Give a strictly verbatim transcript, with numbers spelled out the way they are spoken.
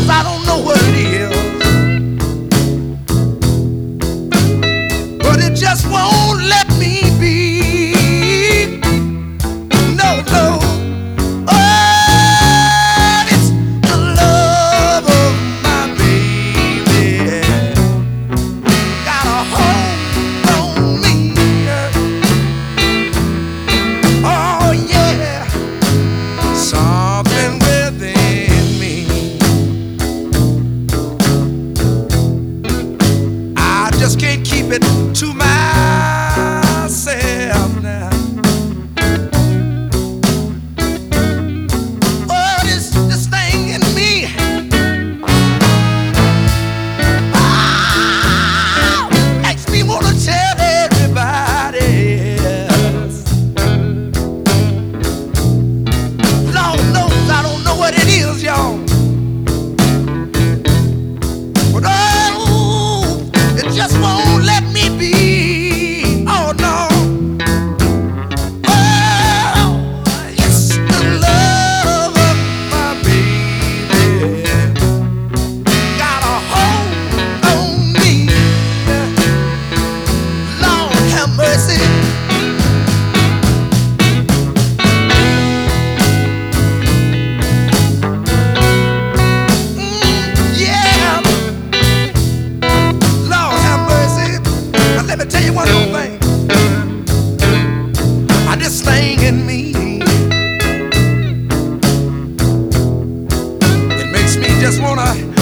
knows I don't know what it is, but it just won't let me be. No, no. Oh, it's the love of my baby. Got a hold on me. Oh, yeah. Something within me. I just can't keep it to myself now. Oh, this this thing in me, ah, makes me wanna tell everybody else. Lord knows I don't know what it is, y'all. But oh, it just won't let me be. Oh no. Oh, it's the love of my baby. Got a hold on me. Lord have mercy. Mm, yeah. Lord have mercy. Now let me tell you one more thing. I this thing in me, it makes me just wanna